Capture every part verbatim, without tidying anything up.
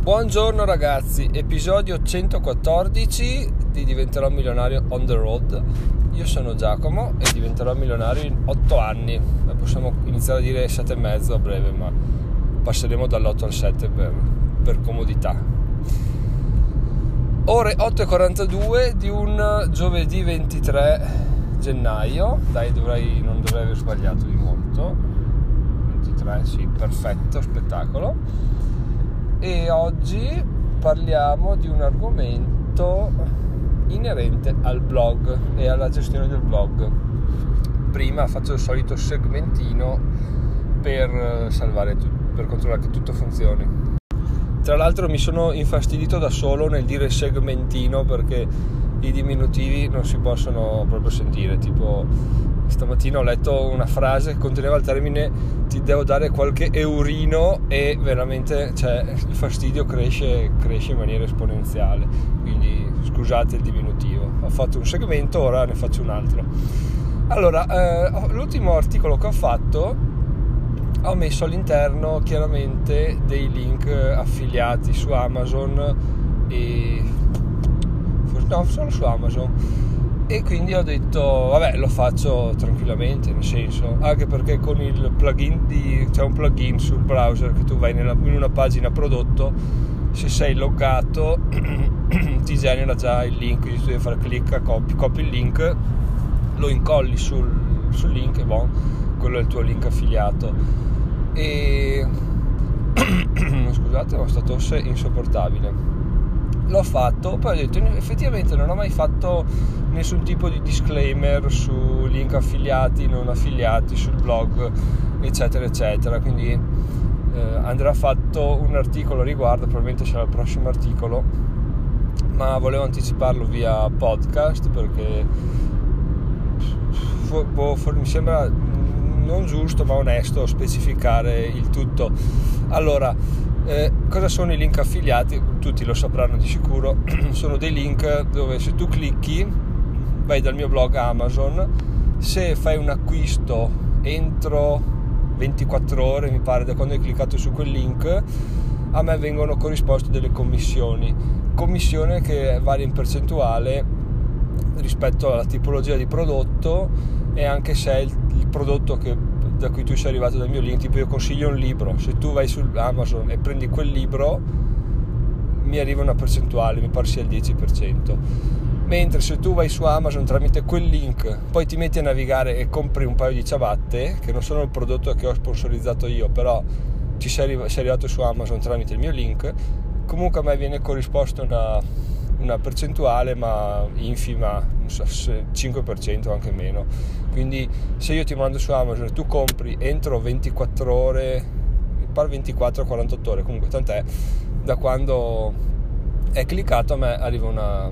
Buongiorno ragazzi, episodio centoquattordici di Diventerò milionario on the road. Io sono Giacomo e diventerò milionario in otto anni. Beh, possiamo iniziare a dire sette e mezzo a breve, ma passeremo dall'otto al sette per, per comodità. Ore otto e quarantadue di un giovedì ventitré gennaio. Dai, dovrei, non dovrei aver sbagliato di molto. ventitré, sì, perfetto, spettacolo. E oggi parliamo di un argomento inerente al blog e alla gestione del blog. Prima faccio il solito segmentino per salvare tu- per controllare che tutto funzioni. Tra l'altro mi sono infastidito da solo nel dire segmentino perché i diminutivi non si possono proprio sentire. Tipo stamattina ho letto una frase che conteneva il termine ti devo dare qualche eurino e veramente, cioè, il fastidio cresce, cresce in maniera esponenziale, quindi scusate il diminutivo. Ho fatto un segmento, ora ne faccio un altro. Allora, eh, l'ultimo articolo che ho fatto ho messo all'interno chiaramente dei link affiliati su Amazon e no, solo su Amazon. E quindi ho detto vabbè, lo faccio tranquillamente, nel senso, anche perché con il plugin di c'è un plugin sul browser che tu vai nella, in una pagina prodotto, se sei loggato ti genera già il link, quindi tu devi fare clic, copi, copi il link, lo incolli sul, sul link e boh, quello è il tuo link affiliato. E scusate, ma questa tosse insopportabile. L'ho fatto, poi ho detto effettivamente non ho mai fatto nessun tipo di disclaimer su link affiliati, non affiliati sul blog, eccetera eccetera, quindi eh, andrà fatto un articolo a riguardo, probabilmente sarà il prossimo articolo, ma volevo anticiparlo via podcast perché boh, mi sembra non giusto ma onesto specificare il tutto. Allora, Eh, cosa sono i link affiliati? Tutti lo sapranno di sicuro. Sono dei link dove se tu clicchi, vai dal mio blog Amazon, se fai un acquisto entro ventiquattro ore, mi pare, da quando hai cliccato su quel link, a me vengono corrisposte delle commissioni commissione che varia in percentuale rispetto alla tipologia di prodotto e anche se è il, il prodotto che da cui tu sei arrivato dal mio link. Tipo, io consiglio un libro, se tu vai su Amazon e prendi quel libro mi arriva una percentuale, mi pare sia il dieci per cento, mentre se tu vai su Amazon tramite quel link, poi ti metti a navigare e compri un paio di ciabatte che non sono il prodotto che ho sponsorizzato io, però ci sei, arrivato, sei arrivato su Amazon tramite il mio link, comunque a me viene corrisposta una, una percentuale ma infima, non so, cinque per cento o anche meno. Quindi se io ti mando su Amazon e tu compri entro ventiquattro ore, mi pare ventiquattro quarantotto ore, comunque tant'è, da quando è cliccato a me arriva una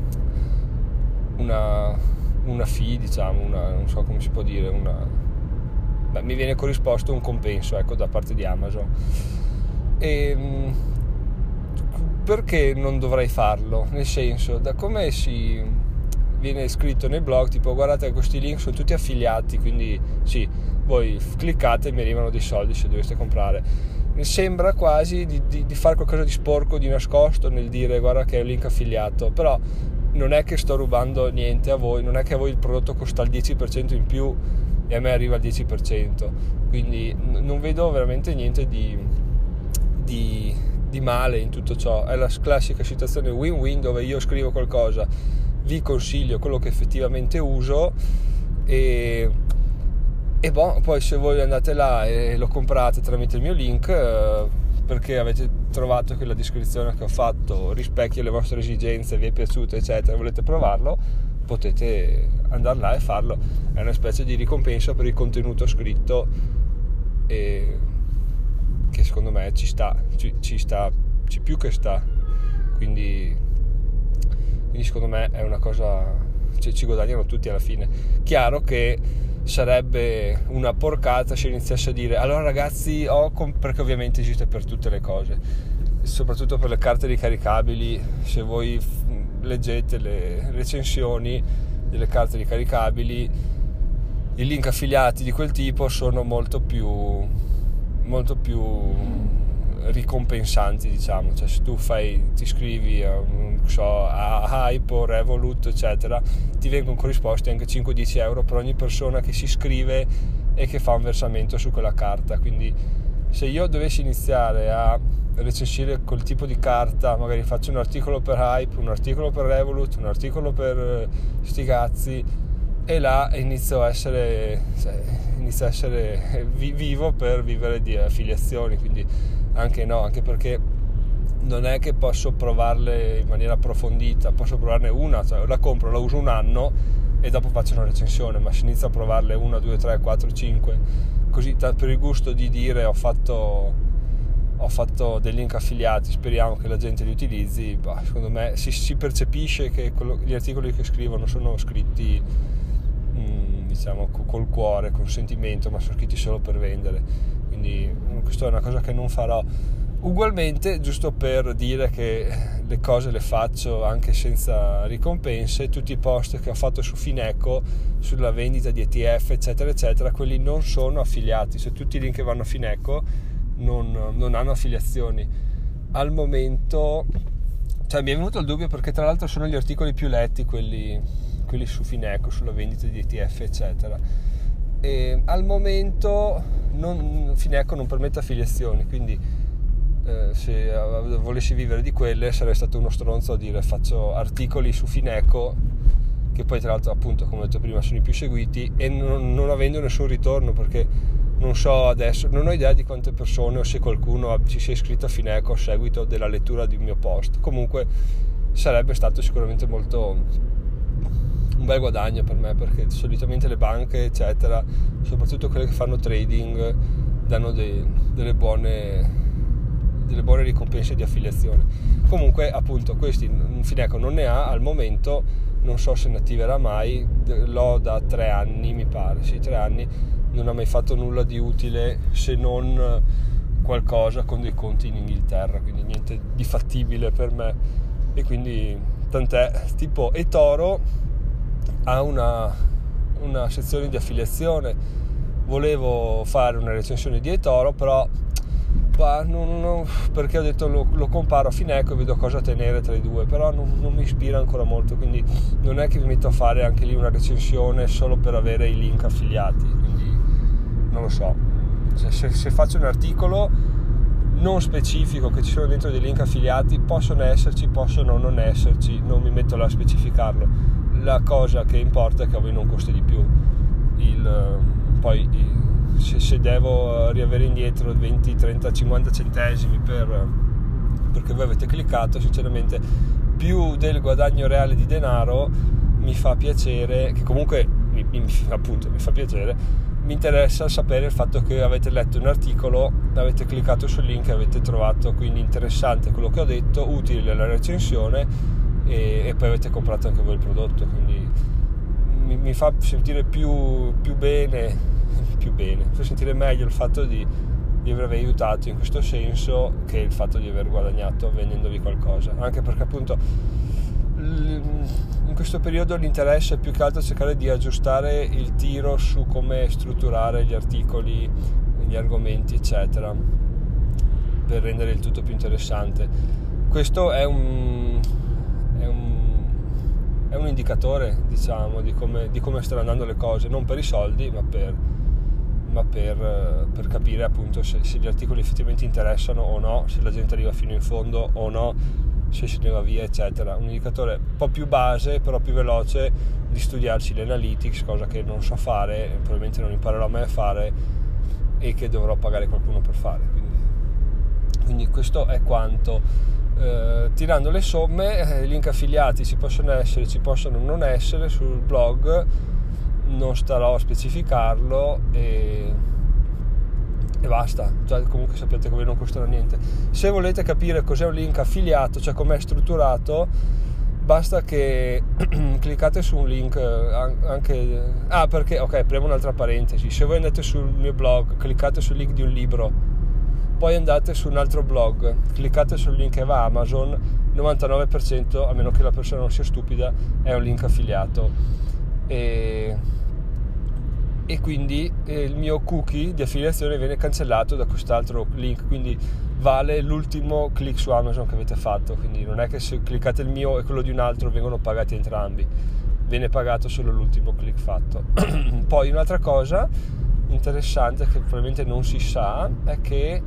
una una fee, diciamo, una, non so come si può dire, una beh, mi viene corrisposto un compenso, ecco, da parte di Amazon. E perché non dovrei farlo? Nel senso, da come si viene scritto nel blog, tipo guardate questi link sono tutti affiliati, quindi sì, voi cliccate e mi arrivano dei soldi se doveste comprare. Mi sembra quasi di, di, di fare qualcosa di sporco, di nascosto nel dire guarda che è un link affiliato, però non è che sto rubando niente a voi, non è che a voi il prodotto costa il dieci per cento in più e a me arriva il dieci per cento, quindi n- non vedo veramente niente di, di, di male in tutto ciò. È la classica situazione win-win dove io scrivo qualcosa, vi consiglio quello che effettivamente uso e, e boh, poi se voi andate là e lo comprate tramite il mio link eh, perché avete trovato che la descrizione che ho fatto rispecchia le vostre esigenze, vi è piaciuta eccetera, volete provarlo, potete andare là e farlo. È una specie di ricompensa per il contenuto scritto e che secondo me ci sta, ci, ci sta, ci più che sta, quindi quindi secondo me è una cosa, cioè, ci guadagnano tutti alla fine. Chiaro che sarebbe una porcata se iniziasse a dire allora ragazzi ho comp-, perché ovviamente esiste per tutte le cose, soprattutto per le carte ricaricabili. Se voi leggete le recensioni delle carte ricaricabili, i link affiliati di quel tipo sono molto più molto più ricompensanti, diciamo. Cioè, se tu fai ti iscrivi a, so, a Hype o Revolut eccetera, ti vengono corrisposti anche cinque dieci euro per ogni persona che si iscrive e che fa un versamento su quella carta. Quindi se io dovessi iniziare a recensire quel tipo di carta, magari faccio un articolo per Hype, un articolo per Revolut, un articolo per sti cazzi, e là inizio a essere cioè, inizio a essere vivo per vivere di affiliazioni. Quindi anche no, anche perché non è che posso provarle in maniera approfondita, posso provarne una, cioè la compro, la uso un anno e dopo faccio una recensione. Ma se inizio a provarle una, due, tre, quattro, cinque, così per il gusto di dire ho fatto ho fatto dei link affiliati, speriamo che la gente li utilizzi, bah, secondo me si, si percepisce che quello, gli articoli che scrivono sono scritti mh, diciamo col cuore, con sentimento, ma sono scritti solo per vendere. Quindi questa è una cosa che non farò. Ugualmente, giusto per dire che le cose le faccio anche senza ricompense, tutti i post che ho fatto su Fineco sulla vendita di E T F eccetera eccetera, quelli non sono affiliati, cioè tutti i link che vanno a Fineco non, non hanno affiliazioni al momento. Cioè mi è venuto il dubbio, perché tra l'altro sono gli articoli più letti quelli, quelli su Fineco sulla vendita di E T F eccetera, e al momento non, Fineco non permette affiliazioni, quindi eh, se volessi vivere di quelle sarei stato uno stronzo a dire faccio articoli su Fineco, che poi tra l'altro appunto come ho detto prima sono i più seguiti, e non, non avendo nessun ritorno, perché non so adesso, non ho idea di quante persone o se qualcuno ci sia iscritto a Fineco a seguito della lettura di un mio post. Comunque sarebbe stato sicuramente molto un bel guadagno per me, perché solitamente le banche eccetera, soprattutto quelle che fanno trading, danno dei, delle buone delle buone ricompense di affiliazione. Comunque appunto questi Fineco non ne ha al momento, non so se ne attiverà mai, l'ho da tre anni mi pare, sì tre anni, non ha mai fatto nulla di utile se non qualcosa con dei conti in Inghilterra, quindi niente di fattibile per me. E quindi tant'è, tipo eToro ha una, una sezione di affiliazione, volevo fare una recensione di eToro, però bah, non, non, perché ho detto lo, lo comparo a Fineco e vedo cosa tenere tra i due, però non, non mi ispira ancora molto, quindi non è che mi metto a fare anche lì una recensione solo per avere i link affiliati, quindi non lo so. Se, se faccio un articolo non specifico che ci sono dentro dei link affiliati, possono esserci, possono non esserci, non mi metto là a specificarlo. La cosa che importa è che a voi non costi di più. Il, poi se, se devo riavere indietro venti, trenta, cinquanta centesimi per, perché voi avete cliccato, sinceramente più del guadagno reale di denaro mi fa piacere, che comunque mi, mi, appunto mi fa piacere, mi interessa sapere il fatto che avete letto un articolo, avete cliccato sul link e avete trovato quindi interessante quello che ho detto, utile la recensione, e, e poi avete comprato anche voi il prodotto. Quindi mi, mi fa sentire più, più bene più bene fa sentire meglio il fatto di, di avervi aiutato in questo senso che il fatto di aver guadagnato vendendovi qualcosa, anche perché appunto in questo periodo l'interesse è più che altro cercare di aggiustare il tiro su come strutturare gli articoli, gli argomenti eccetera, per rendere il tutto più interessante. Questo è un è un, è un indicatore, diciamo, di come, di come stanno andando le cose, non per i soldi ma per ma per, per capire appunto se, se gli articoli effettivamente interessano o no, se la gente arriva fino in fondo o no, se se ne va via eccetera. Un indicatore un po' più base però più veloce di studiarci le analytics, cosa che non so fare, probabilmente non imparerò mai a fare e che dovrò pagare qualcuno per fare. Quindi, quindi questo è quanto. Eh, tirando le somme, eh, link affiliati ci possono essere, ci possono non essere sul blog, non starò a specificarlo e, e basta. Cioè, comunque sapete che voi non costano niente. Se volete capire cos'è un link affiliato, cioè com'è strutturato, basta che cliccate su un link anche ah perché ok premo un'altra parentesi, se voi andate sul mio blog, cliccate sul link di un libro, poi andate su un altro blog, cliccate sul link che va a Amazon, novantanove per cento, a meno che la persona non sia stupida, è un link affiliato. E, e quindi eh, il mio cookie di affiliazione viene cancellato da quest'altro link, quindi vale l'ultimo click su Amazon che avete fatto, quindi non è che se cliccate il mio e quello di un altro vengono pagati entrambi, viene pagato solo l'ultimo click fatto. Poi un'altra cosa interessante che probabilmente non si sa è che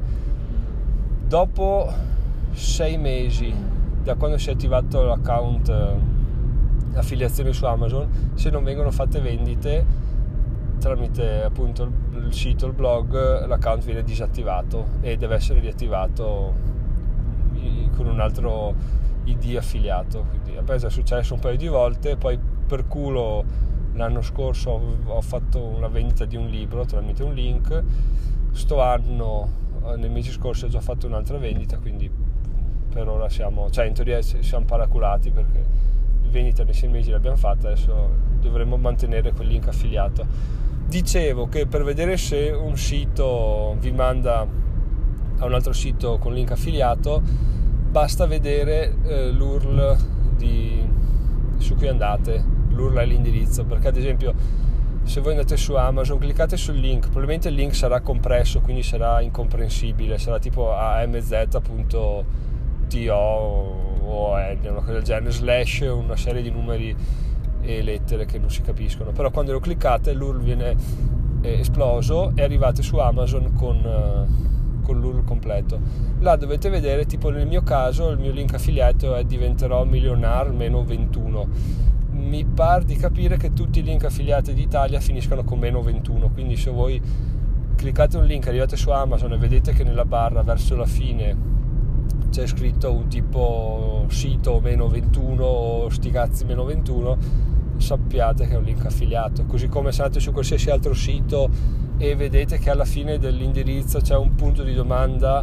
dopo sei mesi da quando si è attivato l'account eh, affiliazione su Amazon, se non vengono fatte vendite tramite appunto il, il sito, il blog, l'account viene disattivato e deve essere riattivato con un altro I D affiliato. Quindi a me è già successo un paio di volte. Poi per culo l'anno scorso ho, ho fatto una vendita di un libro tramite un link, sto anno nei mesi scorsi ho già fatto un'altra vendita, quindi per ora siamo, cioè in teoria siamo paraculati perché la vendita nei sei mesi l'abbiamo fatta, adesso dovremmo mantenere quel link affiliato. Dicevo che per vedere se un sito vi manda a un altro sito con link affiliato basta vedere eh, l'U R L di, su cui andate, l'U R L è l'indirizzo, perché ad esempio se voi andate su Amazon, cliccate sul link, probabilmente il link sarà compresso, quindi sarà incomprensibile, sarà tipo amz punto to o n, una cosa del genere, slash una serie di numeri e lettere che non si capiscono, però quando lo cliccate l'U R L viene eh, esploso e arrivate su Amazon con, uh, con l'U R L completo. Là dovete vedere, tipo nel mio caso il mio link affiliato è diventerò milionar meno ventuno, mi par di capire che tutti i link affiliati d'Italia finiscono con meno ventuno, quindi se voi cliccate un link, arrivate su Amazon e vedete che nella barra verso la fine c'è scritto un tipo sito meno ventuno o sti cazzi meno ventuno, sappiate che è un link affiliato. Così come se andate su qualsiasi altro sito e vedete che alla fine dell'indirizzo c'è un punto di domanda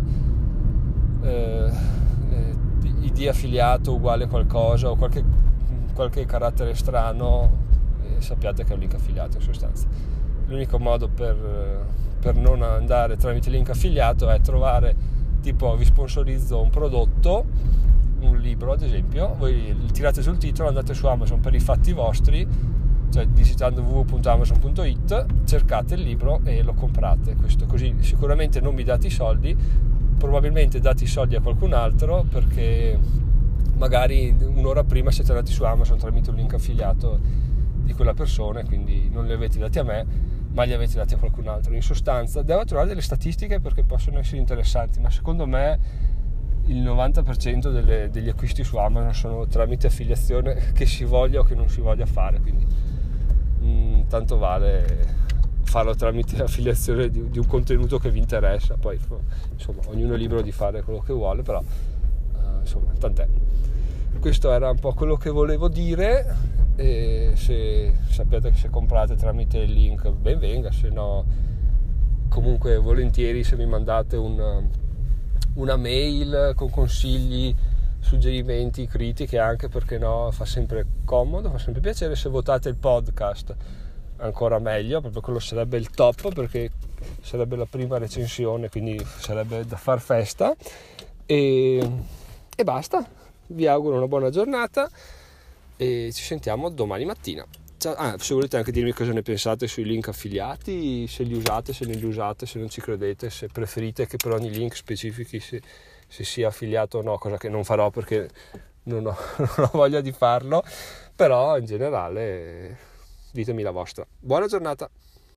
eh, I D affiliato uguale qualcosa o qualche, qualche carattere strano, eh, sappiate che è un link affiliato in sostanza. L'unico modo per, per non andare tramite link affiliato è trovare, tipo vi sponsorizzo un prodotto, un libro ad esempio, voi tirate sul titolo, andate su Amazon per i fatti vostri, cioè digitando w w w punto amazon punto i t, cercate il libro e lo comprate. Questo così sicuramente non mi date i soldi, probabilmente date i soldi a qualcun altro, perché magari un'ora prima siete andati su Amazon tramite un link affiliato di quella persona, quindi non li avete dati a me ma li avete dati a qualcun altro. In sostanza devo trovare delle statistiche perché possono essere interessanti, ma secondo me il novanta per cento delle, degli acquisti su Amazon sono tramite affiliazione, che si voglia o che non si voglia fare, quindi mh, tanto vale farlo tramite affiliazione di, di un contenuto che vi interessa. Poi insomma ognuno è libero di fare quello che vuole, però uh, insomma tant'è. Questo era un po' quello che volevo dire. E se sapete che se comprate tramite il link ben venga, se no comunque volentieri se mi mandate un, una mail con consigli, suggerimenti, critiche anche, perché no, fa sempre comodo, fa sempre piacere. Se votate il podcast ancora meglio, proprio quello sarebbe il top, perché sarebbe la prima recensione, quindi sarebbe da far festa. E, e basta, vi auguro una buona giornata e ci sentiamo domani mattina. Ciao. Ah, se volete anche dirmi cosa ne pensate sui link affiliati, se li usate, se non li usate, se non ci credete, se preferite che per ogni link specifichi se, se sia affiliato o no, cosa che non farò perché non ho, non ho voglia di farlo, però in generale ditemi la vostra. Buona giornata.